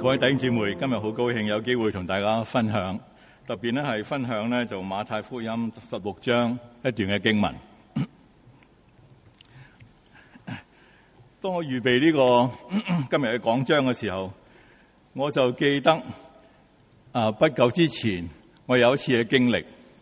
各位弟兄姊妹，今日好高興有機會同大家分享，特別咧係分享咧就馬太福音16章一段嘅經文。當我預備呢個今日嘅講章嘅時候，我就記得不久之前我有一次嘅經歷。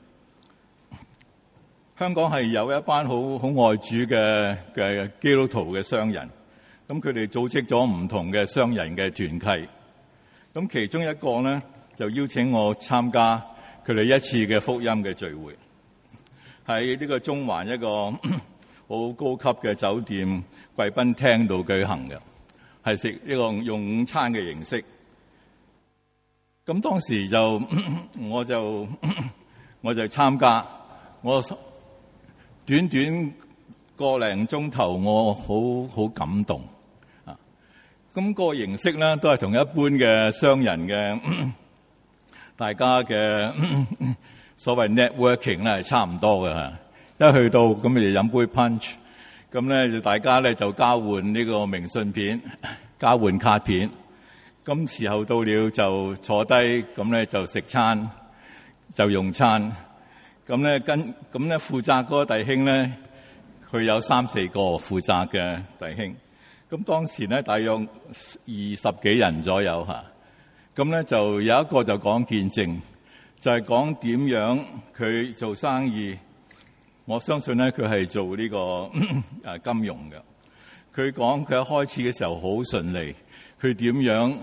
香港係有一班好愛主嘅基督徒嘅商人，咁佢哋組織咗唔同嘅商人嘅團契。咁其中一個咧就邀請我參加佢哋一次嘅福音嘅聚會，喺呢個中環一個好高級嘅酒店貴賓廳度舉行嘅，係食呢個用午餐嘅形式。咁當時我就參加，我短短個零鐘頭，我好感動啊！咁個形式咧都係同一般嘅商人嘅大家嘅所謂 networking 咧係差唔多嘅嚇。一去到咁就飲杯 punch， 咁咧就大家咧就交換呢個明信片，交換卡片。咁時候到了就坐低，咁咧就食餐，就用餐。咁咧負責嗰個弟兄咧，佢有3-4個負責嘅弟兄。咁當時咧大約20幾人左右嚇。咁咧就有一個就講見證，就係講點樣佢做生意。我相信咧佢係做呢個金融嘅。佢講佢一開始嘅時候好順利，佢點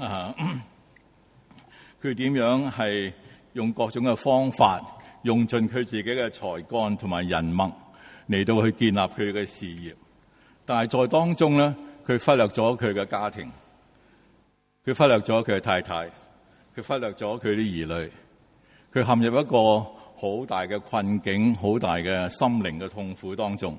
樣係用各種嘅方法，用盡佢自己嘅才幹同埋人脈嚟到去建立佢嘅事業，但係在當中咧，佢忽略咗佢嘅家庭，佢忽略咗佢嘅太太，佢忽略咗佢啲兒女，佢陷入一個好大嘅困境，好大嘅心靈嘅痛苦當中。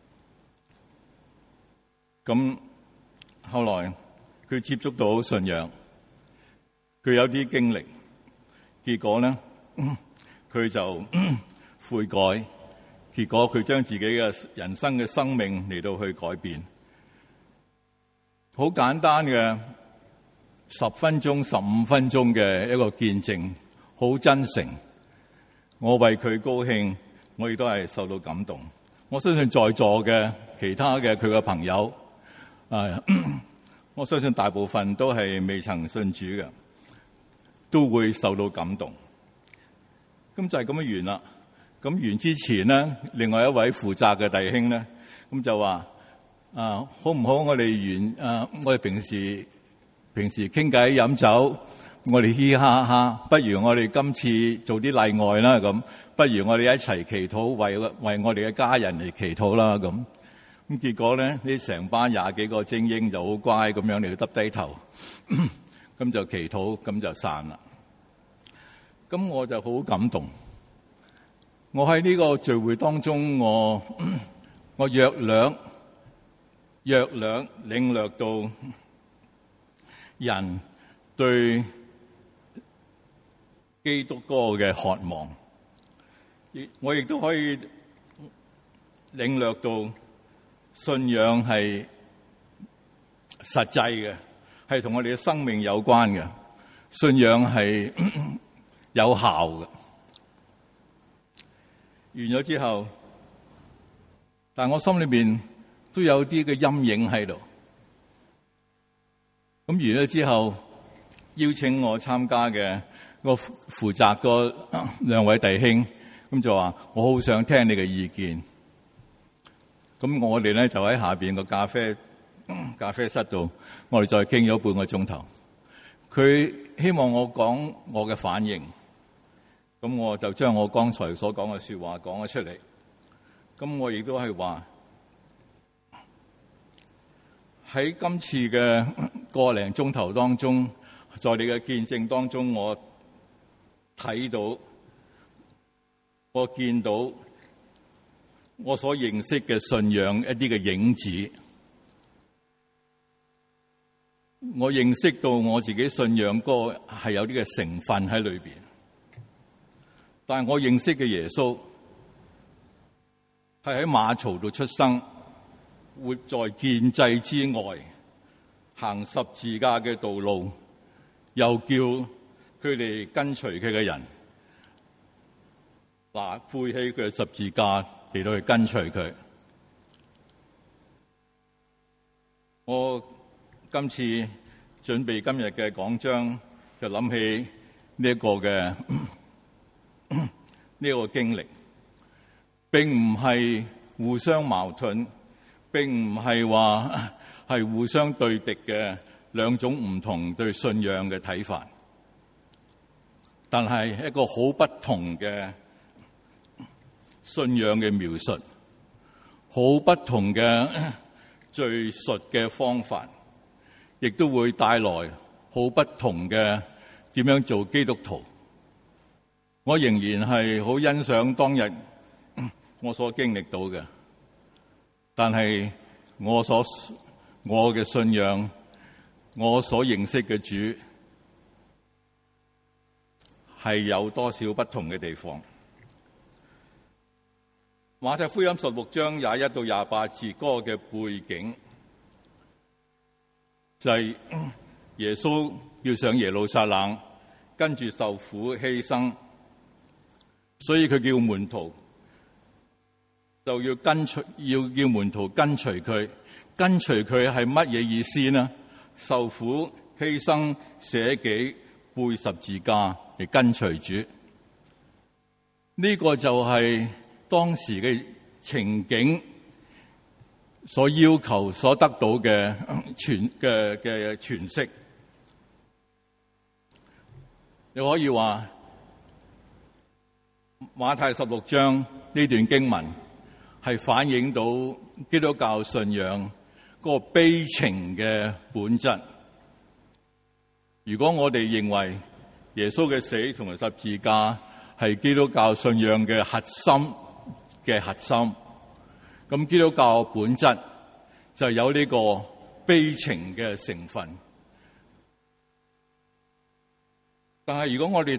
咁後來佢接觸到信仰，佢有啲經歷，結果咧佢就悔改，結果佢將自己嘅人生嘅生命嚟到去改變。好簡單嘅10分鐘、15分鐘嘅一個見證，好真誠。我為佢高興，我亦都係受到感動。我相信在座嘅其他嘅佢嘅朋友，我相信大部分都係未曾信主嘅，都會受到感動。咁就係咁樣完啦。咁完之前呢，另外一位負責嘅弟兄咧，咁就話好唔好？我哋平時傾偈飲酒，我哋嘻哈哈，不如我哋今次做啲例外啦。咁不如我哋一齊祈禱，為我哋嘅家人嚟祈禱啦。咁結果咧，呢成班20幾個精英就好乖咁樣嚟到耷低頭，咁就祈禱，咁就散啦。咁我就好感動。我喺呢個聚會當中，我約略領略到人對基督嗰個嘅渴望，我亦都可以領略到信仰係實際嘅，係同我哋嘅生命有關嘅，信仰係有效嘅。完咗之後，但我心裏面都有啲嘅陰影喺度。咁完咗之後，邀請我參加嘅個負責嗰2位弟兄，咁就話我好想聽你嘅意見。咁我哋咧就喺下邊個咖啡室度，我哋再傾咗半個鐘頭。佢希望我講我嘅反應，咁我就將我剛才所講嘅說話講咗出嚟。咁我亦都係話喺今次嘅個零鐘頭當中，在你嘅見證當中，我睇到，我見到我所認識嘅信仰一啲嘅影子。我認識到我自己信仰嗰個係有啲嘅成分喺裏邊，但係我認識嘅耶穌係喺馬槽度出生，活在建制之外，行十字架嘅道路， 又叫佢哋跟隨佢嘅人背起佢嘅十字架嚟到去跟隨佢。我今次準備今日嘅講章，就諗起呢一個嘅呢個經歷，並唔係互相矛盾，並唔係話係互相對敵嘅兩種唔同對信仰嘅睇法，但係一個好不同嘅信仰嘅描述，好不同嘅敘述嘅方法，亦都會帶來好不同嘅點樣做基督徒。我仍然係好欣賞當日我所經歷到嘅，但係我嘅信仰，我所認識嘅主係有多少不同嘅地方。馬太福音16章21到28節嗰個嘅背景，就係耶穌要上耶路撒冷，跟住受苦犧牲，所以佢叫門徒就要叫門徒跟隨佢。跟隨佢係乜嘢意思呢？受苦犧牲捨己背十字架嚟跟隨主，呢個就係當時嘅情景所要求所得到嘅詮釋。你可以話馬太16章呢段經文係反映到基督教信仰嗰個悲情嘅本質。如果我哋認為耶穌嘅死同埋十字架係基督教信仰嘅核心，咁基督教本質就有呢個悲情嘅成分。但係如果我哋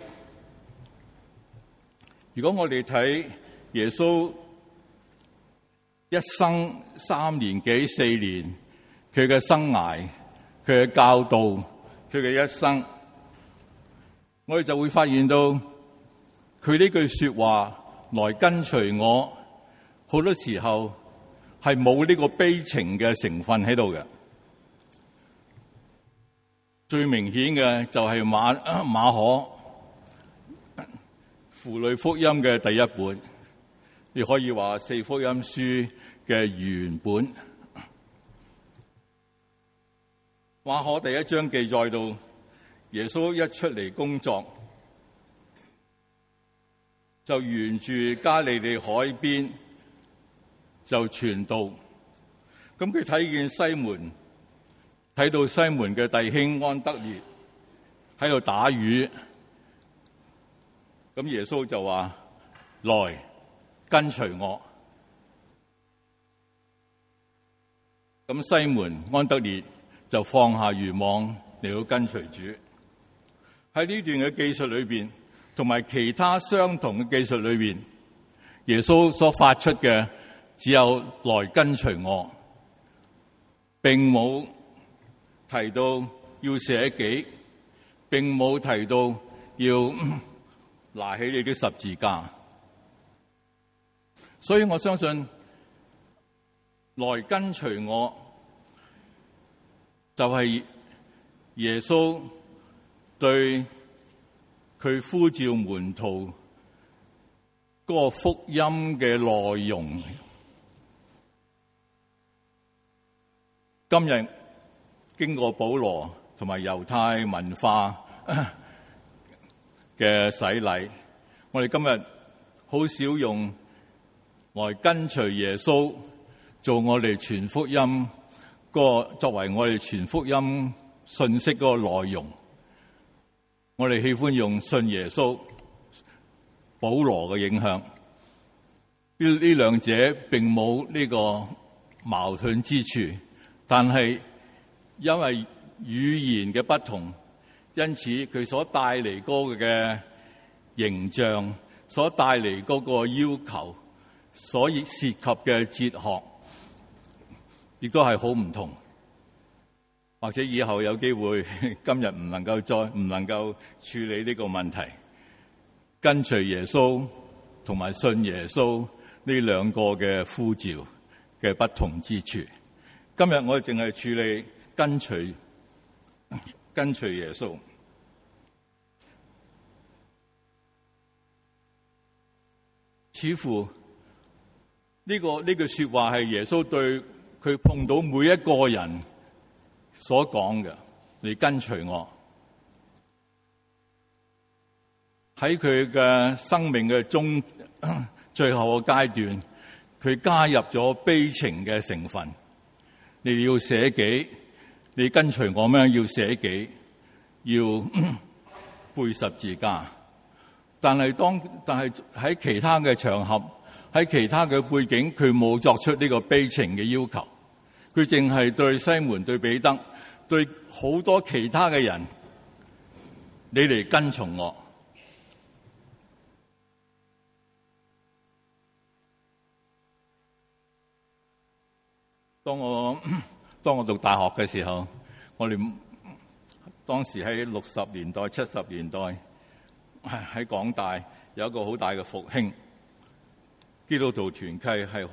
睇耶穌一生3年幾4年，佢嘅生涯，佢嘅教導，佢嘅一生，我哋就會發現到佢呢句說話來跟隨我，好多時候係冇呢個悲情嘅成分喺度嘅。最明顯嘅就係馬可符類福音嘅第一本，你可以話4福音書嘅原本。馬可第1章記載到耶穌一出嚟工作，就沿住加利利海邊就傳道。咁佢睇到西門嘅弟兄安德烈喺度打魚，咁耶穌就話：來跟隨我。咁西門安德烈就放下漁網嚟到跟隨主。喺呢段嘅記述裏邊，同埋其他相同嘅記述裏邊，耶穌所發出嘅只有來跟隨我，並冇提到要捨己，並冇提到要拿起你啲十字架。所以我相信來跟隨我就係耶穌對佢呼召門徒嗰個福音嘅內容。今日經過保羅同埋猶太文化嘅洗禮，我哋今日好少用來跟隨耶穌做我哋傳福音作為我哋傳福音信息嗰個內容。我哋喜歡用信耶穌、保羅嘅影響，呢兩者並冇呢個矛盾之處，但係因為語言嘅不同，因此佢所帶嚟嗰個嘅形象，所帶嚟嗰個要求，所以涉及嘅哲學亦都係好唔同。 或者以後有機會，今日唔能夠處理呢個問題。跟隨耶穌同埋信耶穌呢兩個嘅呼召嘅不同之處。今日我哋淨係處理跟隨耶穌。似乎呢句說話係耶穌對佢碰到每一個人所講嘅，你跟隨我。喺佢嘅生命嘅最後嘅階段，佢加入咗悲情嘅成分。你要捨己，你跟隨我咩？要捨己，要背十字架。但係喺其他嘅場合，喺其他嘅背景，佢冇作出呢個悲情嘅要求。佢淨係對西門、對彼得、對好多其他嘅人，你嚟跟從我。當我讀大學嘅時候，我哋當時喺60年代、70年代喺港大有一個好大嘅復興，基督徒團契係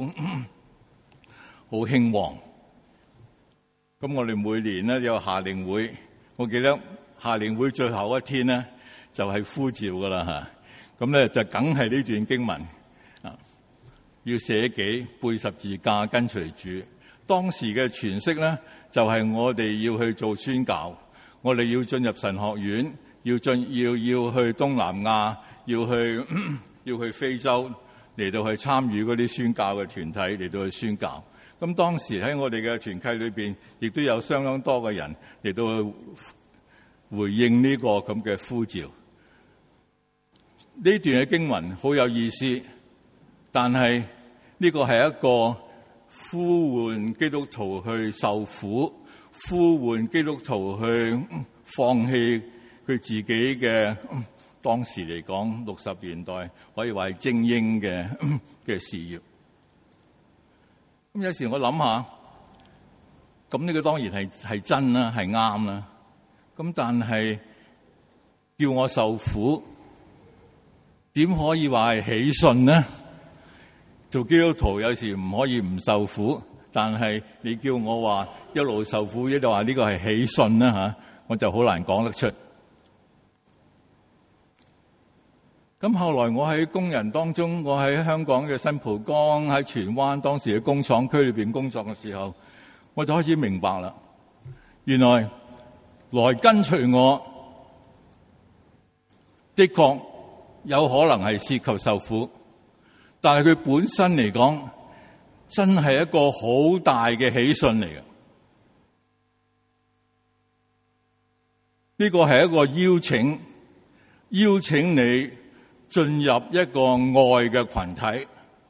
好興旺。咁我哋每年咧有夏令會，我記得夏令會最後一天咧就係呼召噶啦吓。咁咧就梗係呢段經文啊，要捨己背十字架跟隨主。當時嘅詮釋咧就係我哋要去做宣教，我哋要進入神學院，要去東南亞，要去非洲嚟到去參與嗰啲宣教嘅團體嚟到去宣教。咁當時喺我哋嘅團契裏邊，亦都有相當多嘅人嚟到去回應呢個咁嘅呼召。呢段嘅經文好有意思，但係呢個係一個呼喚基督徒去受苦，呼喚基督徒去放棄佢自己嘅當時嚟講60年代可以話係精英嘅事業。咁有時我諗下，咁呢個當然係真啦，係啱啦。咁但係叫我受苦，點可以話係喜訊呢？做基督徒有時唔可以唔受苦，但係你叫我話一路受苦，一路話呢個係喜訊呢吓，我就好難講得出。咁後來我喺工人當中，我喺香港嘅新蒲崗、喺荃灣當時嘅工廠區裏邊工作嘅時候，我就開始明白啦。原來來跟隨我的確有可能係涉及受苦，但係佢本身嚟講真係一個好大嘅喜訊嚟嘅。呢個係一個邀請你進入一個愛嘅群體。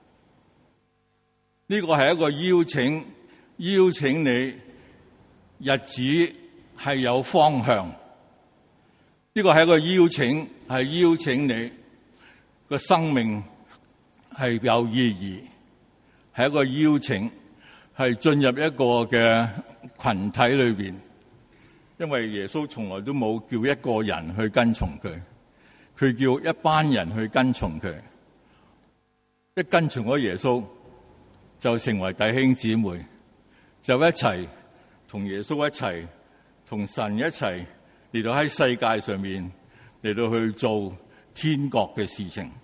呢個係一個邀請你日子係有方向。呢個係一個邀請你個生命係有意義，係一個邀請，係進入一個嘅群體裏邊。因為耶穌從來都冇叫一個人去跟從佢，佢叫一班人去跟從佢。一跟從咗耶穌，就成為弟兄姊妹，就一齊同耶穌一齊，同神一齊嚟到喺世界上面嚟到去做天國嘅事情。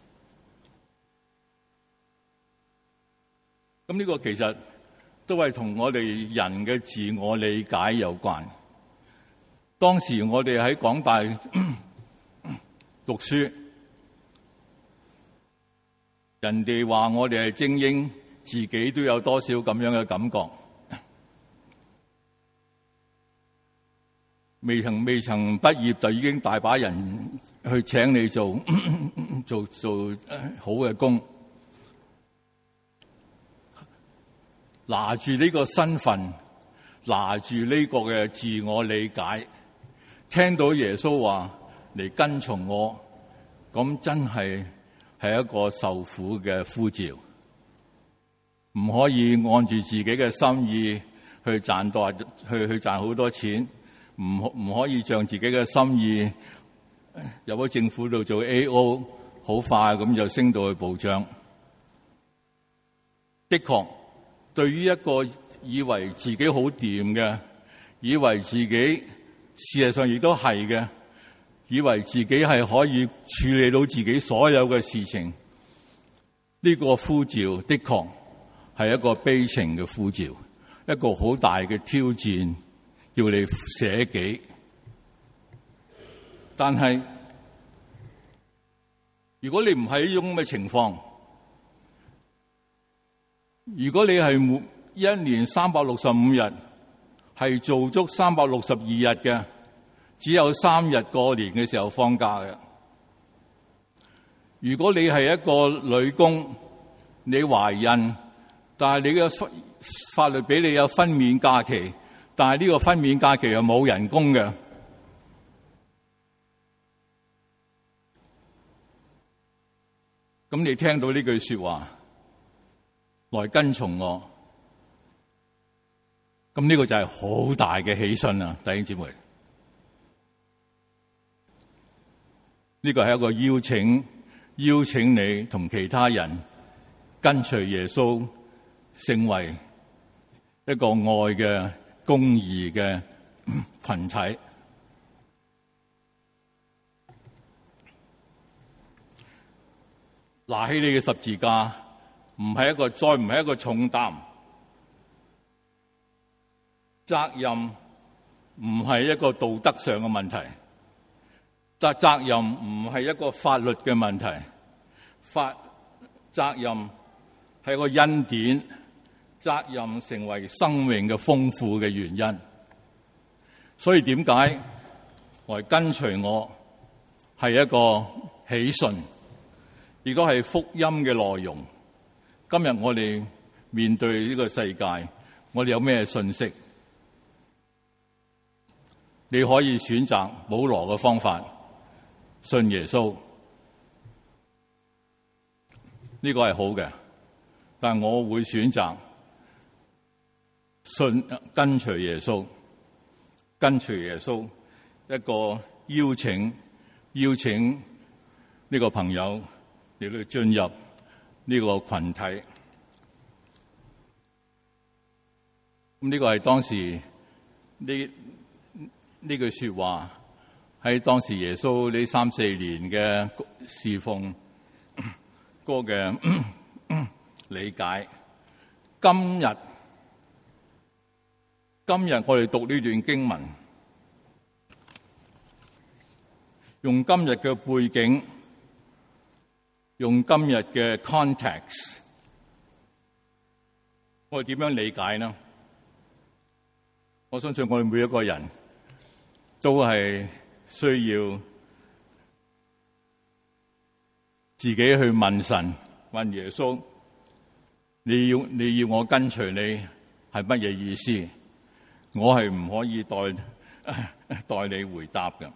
咁呢個其實都係同我哋人嘅自我理解有關。當時我哋喺港大讀書，人哋話我哋係精英，自己都有多少咁樣嘅感覺。未曾畢業就已經大把人去請你做好嘅工，拿住呢個身份，拿住呢個嘅自我理解，聽到耶穌話嚟跟從我，咁真係一個受苦嘅呼召。唔可以按住自己嘅心意去賺好多錢，唔可以像自己嘅心意入咗政府度做 AO， 好快咁就升到去部長。的確，對於一個以為自己好掂嘅，以為自己事實上亦都係嘅，以為自己係可以處理到自己所有嘅事情，呢個呼召的確係一個悲情嘅呼召，一個好大嘅挑戰，要你捨己。但係如果你唔係呢種咁嘅情況，如果你係每一年365日係做足362日嘅，只有3日過年嘅時候放假嘅。如果你係一個女工，你懷孕，但係你嘅法律俾你有分娩假期，但係呢個分娩假期又冇人工嘅。咁你聽到呢句說話，來跟從我，咁呢個就係好大嘅喜訊啊！弟兄姊妹，呢個係一個邀請你同其他人跟隨耶穌，成為一個愛嘅公義嘅群體。拿起你嘅十字架，再唔係一個重擔，責任唔係一個道德上嘅問題，責任唔係一個法律嘅問題，責任係一個恩典，責任成為生命嘅豐富嘅原因。所以點解來跟隨我係一個喜訊，亦都係福音嘅內容。今日我哋面對呢個世界，我哋有咩信息？你可以選擇保羅嘅方法，信耶穌，呢個係好嘅。但我會選擇跟隨耶穌，跟隨耶穌，一個邀請呢個朋友嚟到進入呢個群體。咁呢個係當時呢句說話喺當時耶穌呢3-4年嘅侍奉嗰個嘅理解。今日我哋讀呢段經文，用今日嘅背景，用今日嘅 context， 我哋點樣理解呢？我相信我哋每一個人都係需要自己去問神，問耶穌，你要我跟隨你係乜嘢意思？我係唔可以代你回答嘅。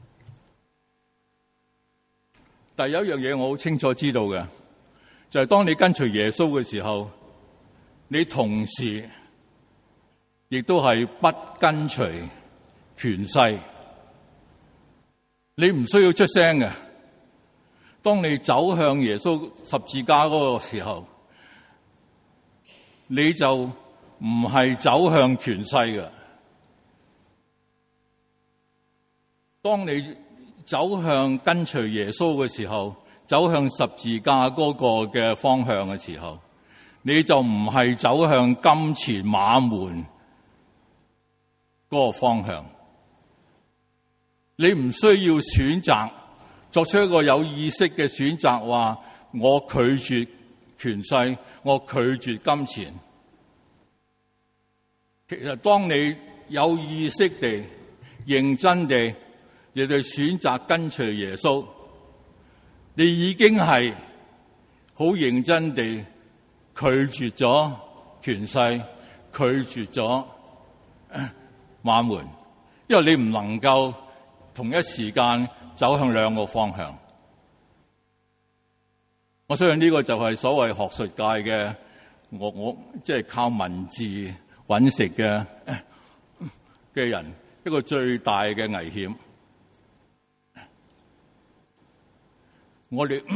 但係有一樣嘢我好清楚知道嘅，就係當你跟隨耶穌嘅時候，你同時亦都係不跟隨權勢。你唔需要出聲嘅。當你走向耶穌十字架嗰個時候，你就唔係走向權勢嘅。當你走向跟隨耶穌嘅時候，走向十字架嗰個嘅方向嘅時候，你就唔係走向金錢馬門嗰個方向。你唔需要選擇作出一個有意識嘅選擇，話我拒絕權勢，我拒絕金錢。其實當你有意識地、認真地亦對選擇跟隨耶穌，你已經係好認真地拒絕咗權勢，拒絕咗馬門，因為你唔能夠同一時間走向兩個方向。我相信呢個就係所謂學術界嘅我即係靠文字揾食嘅人一個最大嘅危險。我哋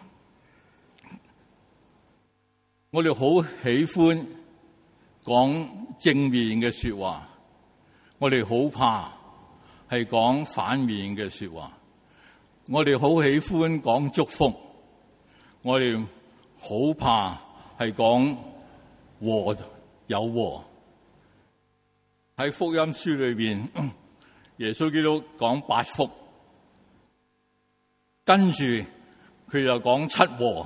好喜歡講正面嘅說話，我哋好怕係講反面嘅說話。我哋好喜歡講祝福，我哋好怕係講禍有禍。喺福音書裏邊，耶穌基督講8福，跟住佢又講7禍。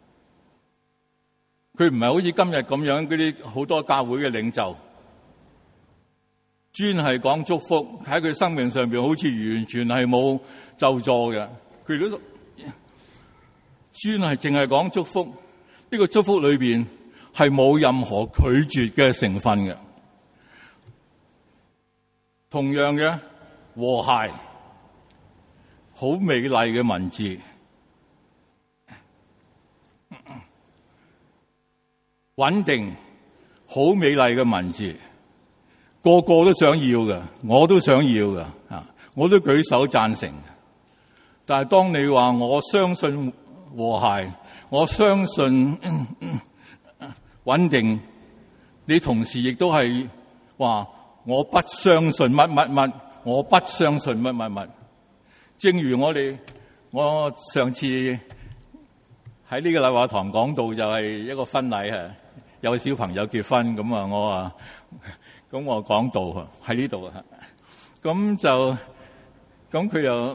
佢唔係好似今日咁樣嗰啲好多教會嘅領袖，專係講祝福，喺佢生命上邊好似完全係冇咒詛嘅。佢都專係淨係講祝福，呢個祝福裏邊係冇任何拒絕嘅成分嘅。同樣嘅和諧，好美麗嘅文字，穩定，好美麗嘅文字，個個都想要嘅，我都想要嘅，我都舉手贊成。但係當你話我相信和諧，我相信穩定，你同時亦都係話我不相信乜乜乜，我不相信乜乜乜。正如我上次喺呢個禮華堂講到，就係一個婚禮，有小朋友結婚，咁我講道喺呢度，咁佢又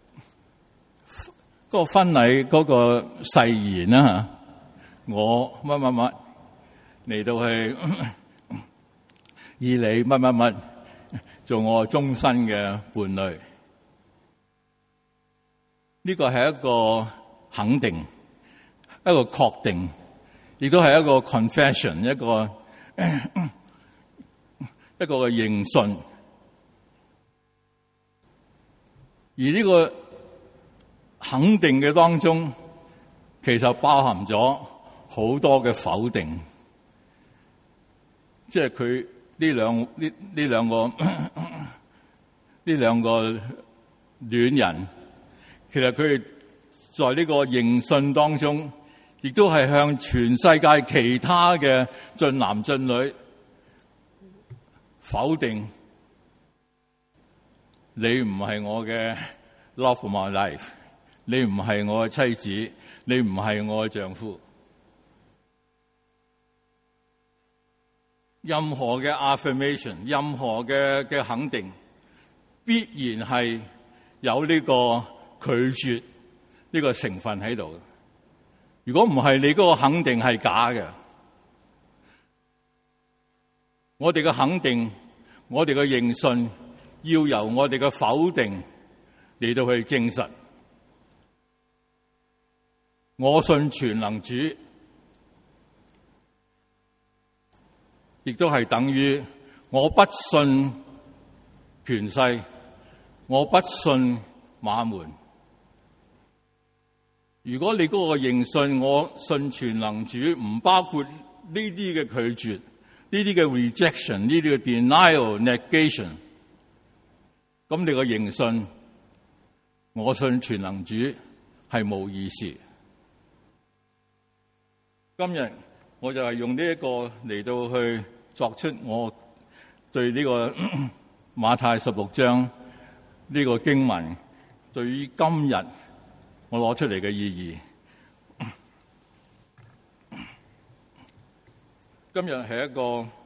嗰個婚禮嗰個誓言啦，我乜乜乜嚟到去以你乜乜乜做我終身嘅伴侶。呢個係一個肯定，一個確定，亦都係一個 confession， 一個嘅認信。而呢個肯定嘅當中，其實包含咗好多嘅否定，即係佢呢兩個戀人，其實佢哋在呢個認信當中，亦都係向全世界其他嘅俊男俊女否定，你唔係我嘅 love of my life， 你唔係我嘅妻子，你唔係我嘅丈夫。任何嘅 affirmation， 任何嘅肯定，必然係有呢個拒絕呢個成分喺度。如果唔係，你嗰個肯定係假嘅。我哋嘅肯定，我哋嘅認信，要由我哋嘅否定嚟到去證實。我信全能主，亦都係等於我不信權勢，我不信馬門。如果你嗰個認信，我信全能主，唔包括呢啲嘅拒絕，呢啲嘅 rejection， 呢啲嘅 denial、negation， 咁你個認信，我信全能主係冇意思。今日我就係用呢一個嚟到去作出我對呢個馬太16章呢個經文對於今日我攞出嚟嘅意義。今日係一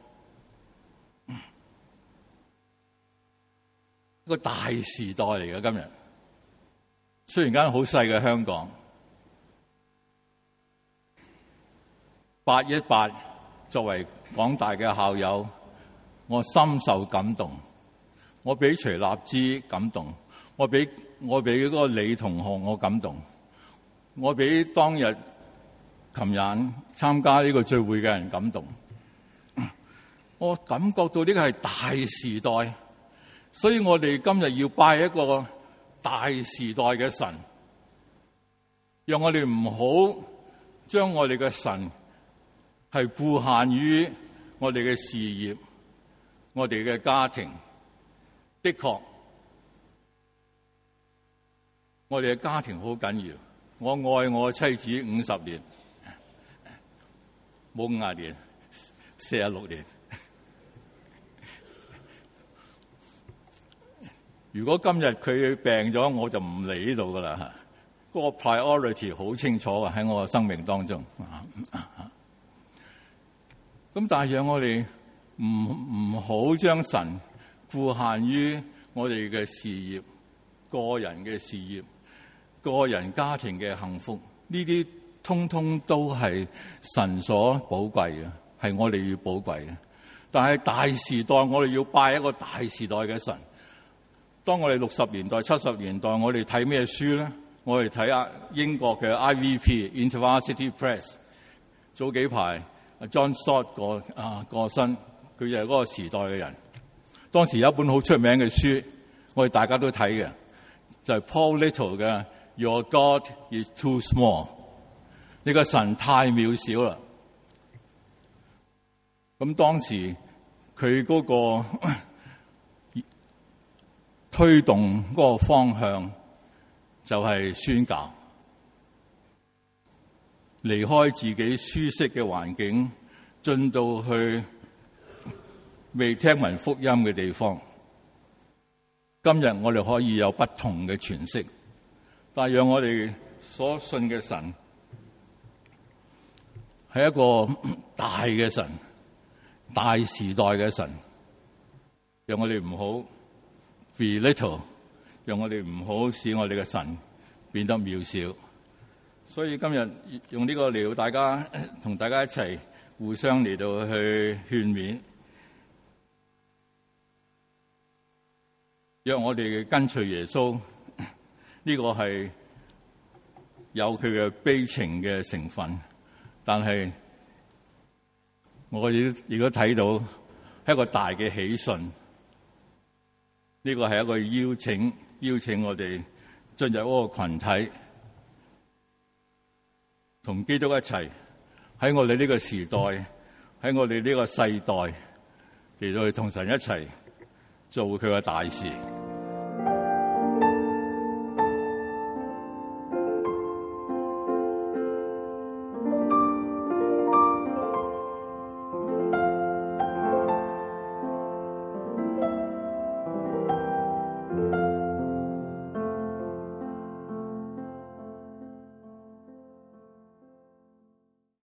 個大時代嚟嘅。今日雖然間好細嘅香港，818作為廣大嘅校友，我深受感動。我俾徐立之感動，我俾嗰個李同學我感動，我俾當日琴晚參加呢個聚會嘅人感動。我感覺到呢個係大時代，所以我哋今日要拜一個大時代嘅神，讓我哋唔好將我哋嘅神係顧限於我哋嘅事業、我哋嘅家庭，的確，我哋嘅家庭好緊要。我愛我妻子50年，冇50年，46年。如果今日佢病咗，我就唔嚟呢度噶啦。嗰個 priority 好清楚啊，喺我嘅生命當中。咁但係讓我哋唔好將神顧限於我哋嘅事業、個人嘅事業、個人家庭嘅幸福，呢啲通通都係神所寶貴嘅，係我哋要寶貴嘅。但係大時代，我哋要拜一個大時代嘅神。當我哋60年代、70年代，我哋睇咩書咧？我哋睇下英國嘅 IVP InterVarsity Press。早幾排 John Stott 過身，佢就係嗰個時代嘅人。當時有一本好出名嘅書，我哋大家都睇嘅，就係 Paul Little 嘅 Your God is too small。呢個神太渺小啦。咁當時佢嗰個推動嗰個方向就係宣教，離開自己舒適嘅環境，進到去未聽聞福音嘅地方。今日我哋可以有不同嘅詮釋，但係讓我哋所信嘅神係一個大嘅神，大時代嘅神，讓我哋唔好belittle， 讓我哋唔好使我哋嘅神變得渺小。所以今日用呢個嚟到大家同大家一齊互相嚟到去勸勉，讓我哋跟隨耶穌，呢個係有佢嘅悲情嘅成分，但係我哋亦都睇到係一個大嘅喜訊。呢個係一個邀請我哋進入嗰個群體，同基督一齊喺我哋呢個時代，喺我哋呢個世代嚟到去同神一齊做佢嘅大事。